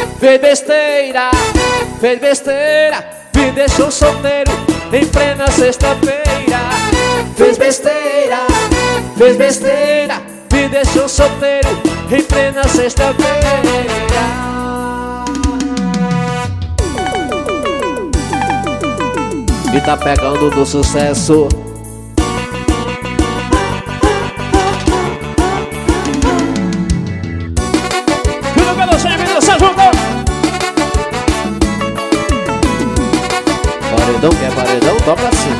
fez besteira, me deixou solteiro em plena sexta-feira. Fez besteira, me deixou solteiro em plena sexta-feira. E tá pegando do sucesso. Tudo pelo chefe do São João. Paredão que é paredão, toca assim.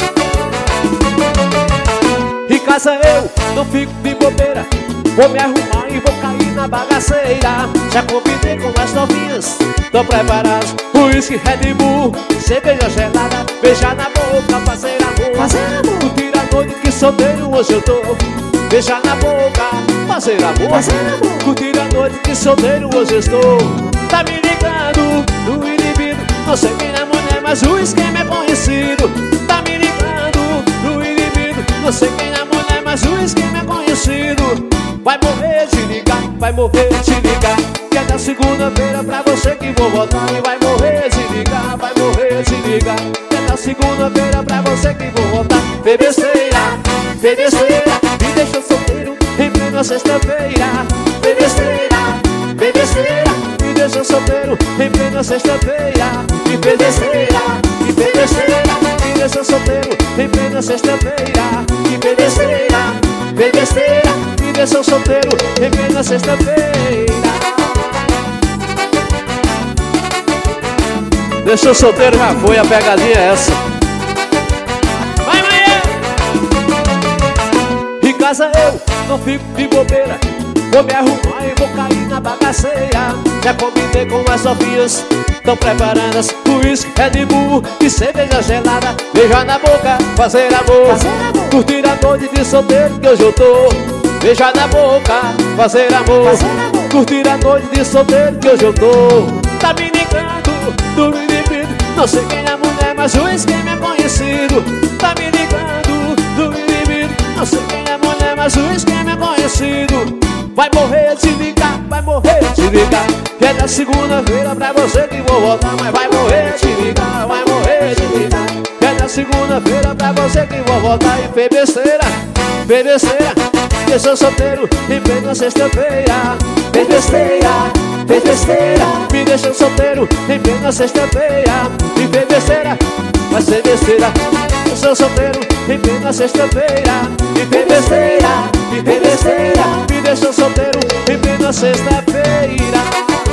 Em casa eu não fico de bobeira, vou me arrumar e vou cair na bagaceira. Já combinei com as novinhas, tô preparado. Whisky, Red Bull, cerveja gelada, beijar na boca, fazer amor. Curtir a noite que solteiro hoje eu tô. Beijar na boca, fazer amor. Curtir a noite que solteiro hoje eu estou. Tá me ligando no indivíduo, não sei quem é mulher, mas o esquema é conhecido. Tá me ligando no indivíduo, não sei quem é mulher, mas o esquema é conhecido. Vai morrer de ligar, vai morrer de ligar, que é na segunda-feira pra você que vou voltar. E vai morrer de ligar, vai morrer de ligar, que é na segunda-feira pra você que vou voltar. Fez besteira, me deixou solteiro em plena sexta-feira. Fez besteira, me deixou solteiro em plena sexta-feira. E fez besteira, me deixou solteiro em plena sexta-feira. E fez besteira, me deixou solteiro em plena sexta-feira. Deixou solteiro, já foi, a pegadinha é essa. Vai, Maia! Em casa eu não fico de bobeira, vou me arrumar e vou cair na bagaceira. Já combinei com as novinhas, tão preparadas. Whisky, Red Bull e cerveja gelada, beijar na boca, fazer amor. Curtir a noite de solteiro que hoje eu tô. Beijar na boca, fazer amor. Curtir a noite de solteiro que hoje eu tô. Tá me ligando do indivíduo, não sei quem é a mulher, mas o esquema é conhecido. Tá me ligando do indivíduo, não sei quem é a mulher, mas o esquema é conhecido. Vai morrer de ligar, vai morrer de ligar, que é na segunda-feira pra você que vou voltar. Mas vai morrer de ligar, vai morrer de ligar, que é na segunda-feira pra você que vou voltar. E fez besteira, deixou solteiro em plena sexta-feira. Fez besteira, me deixou solteiro em plena sexta-feira. E fez besteira, vai ser besteira, deixou solteiro em plena sexta-feira. E fez besteira, me deixou solteiro em plena sexta-feira.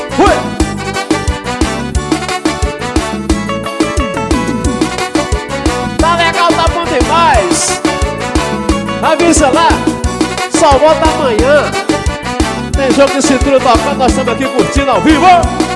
Tá legal, tá bom demais. Avisa lá, só volta amanhã. Tem jogo de cintura tocando, nós estamos aqui curtindo ao vivo.